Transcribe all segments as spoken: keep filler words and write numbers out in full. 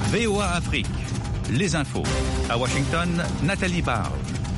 V O A Afrique, les infos. À Washington, Nathalie Barre.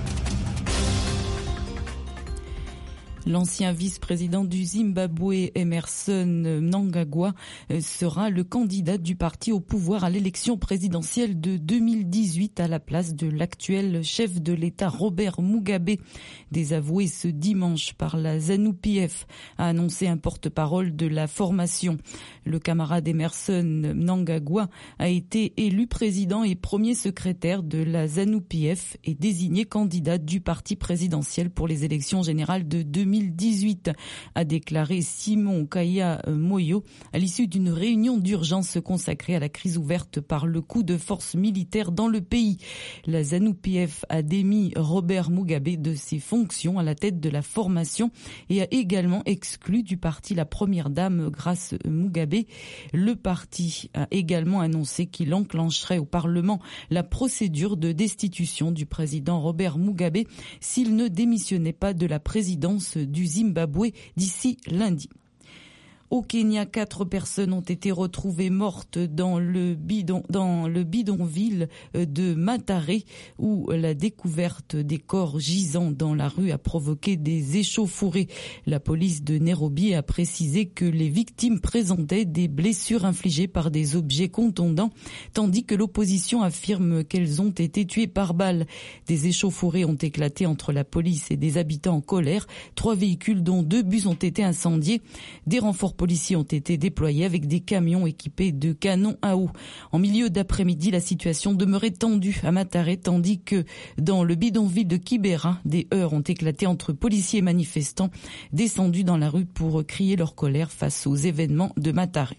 L'ancien vice-président du Zimbabwe, Emmerson Mnangagwa, sera le candidat du parti au pouvoir à l'élection présidentielle de deux mille dix-huit à la place de l'actuel chef de l'État Robert Mugabe. Désavoué ce dimanche par la ZANU-P F, a annoncé un porte-parole de la formation. Le camarade Emmerson Mnangagwa a été élu président et premier secrétaire de la ZANU-P F et désigné candidat du parti présidentiel pour les élections générales de deux mille dix-huit, a déclaré Simon Kaya Moyo à l'issue d'une réunion d'urgence consacrée à la crise ouverte par le coup de force militaire dans le pays. La ZANU-P F a démis Robert Mugabe de ses fonctions à la tête de la formation et a également exclu du parti la première dame Grace Mugabe. Le parti a également annoncé qu'il enclencherait au Parlement la procédure de destitution du président Robert Mugabe s'il ne démissionnait pas de la présidence du Zimbabwe d'ici lundi. Au Kenya, quatre personnes ont été retrouvées mortes dans le bidon, dans le bidonville de Mathare, où la découverte des corps gisant dans la rue a provoqué des échauffourées. La police de Nairobi a précisé que les victimes présentaient des blessures infligées par des objets contondants, tandis que l'opposition affirme qu'elles ont été tuées par balles. Des échauffourées ont éclaté entre la police et des habitants en colère. Trois véhicules, dont deux bus, ont été incendiés. Des renforts policiers ont été déployés avec des camions équipés de canons à eau. En milieu d'après-midi, la situation demeurait tendue à Mathare, tandis que dans le bidonville de Kibera, des heurts ont éclaté entre policiers et manifestants descendus dans la rue pour crier leur colère face aux événements de Mathare.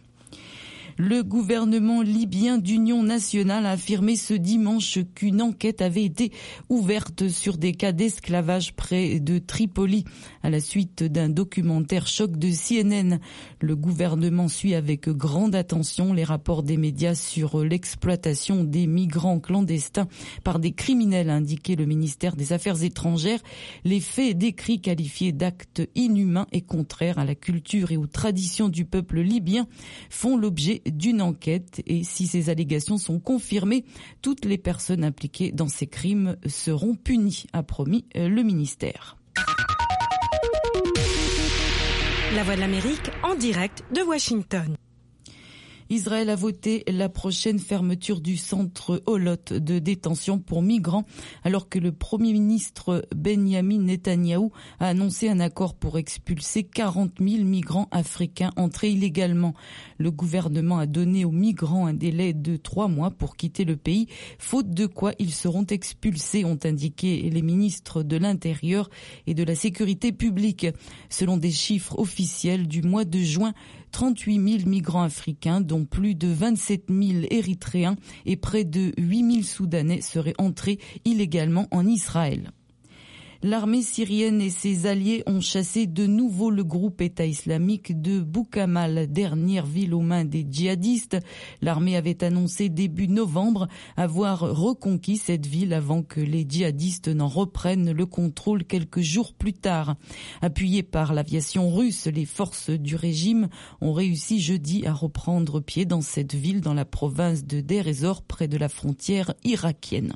Le gouvernement libyen d'union nationale a affirmé ce dimanche qu'une enquête avait été ouverte sur des cas d'esclavage près de Tripoli à la suite d'un documentaire choc de C N N. Le gouvernement suit avec grande attention les rapports des médias sur l'exploitation des migrants clandestins par des criminels, a indiqué le ministère des Affaires étrangères. Les faits décrits, qualifiés d'actes inhumains et contraires à la culture et aux traditions du peuple libyen, font l'objet d'une enquête, et si ces allégations sont confirmées, toutes les personnes impliquées dans ces crimes seront punies, a promis le ministère. La Voix de l'Amérique en direct de Washington. Israël a voté la prochaine fermeture du centre Holot de détention pour migrants, alors que le Premier ministre Benjamin Netanyahou a annoncé un accord pour expulser quarante mille migrants africains entrés illégalement. Le gouvernement a donné aux migrants un délai de trois mois pour quitter le pays, faute de quoi ils seront expulsés, ont indiqué les ministres de l'Intérieur et de la Sécurité publique. Selon des chiffres officiels du mois de juin, trente-huit mille migrants africains, dont plus de vingt-sept mille Érythréens et près de huit mille Soudanais seraient entrés illégalement en Israël. L'armée syrienne et ses alliés ont chassé de nouveau le groupe État islamique de Boukamal, dernière ville aux mains des djihadistes. L'armée avait annoncé début novembre avoir reconquis cette ville avant que les djihadistes n'en reprennent le contrôle quelques jours plus tard. Appuyées par l'aviation russe, les forces du régime ont réussi jeudi à reprendre pied dans cette ville dans la province de Deir ez-Zor, près de la frontière irakienne.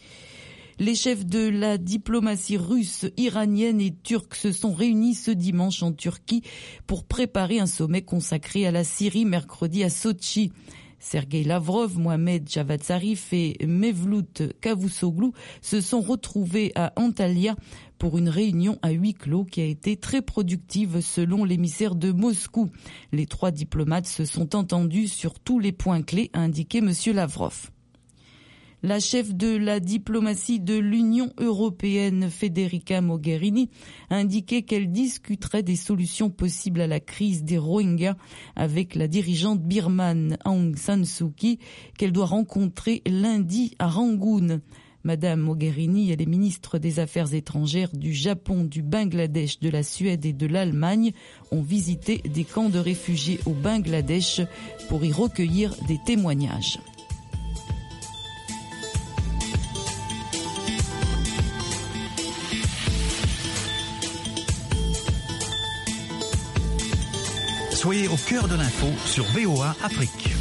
Les chefs de la diplomatie russe, iranienne et turque se sont réunis ce dimanche en Turquie pour préparer un sommet consacré à la Syrie mercredi à Sotchi. Sergei Lavrov, Mohamed Javad Zarif et Mevlut Cavusoglu se sont retrouvés à Antalya pour une réunion à huis clos qui a été très productive selon l'émissaire de Moscou. Les trois diplomates se sont entendus sur tous les points clés, a indiqué M. Lavrov. La chef de la diplomatie de l'Union européenne, Federica Mogherini, a indiqué qu'elle discuterait des solutions possibles à la crise des Rohingyas avec la dirigeante birmane Aung San Suu Kyi, qu'elle doit rencontrer lundi à Rangoon. Madame Mogherini et les ministres des Affaires étrangères du Japon, du Bangladesh, de la Suède et de l'Allemagne ont visité des camps de réfugiés au Bangladesh pour y recueillir des témoignages. Soyez au cœur de l'info sur V O A Afrique.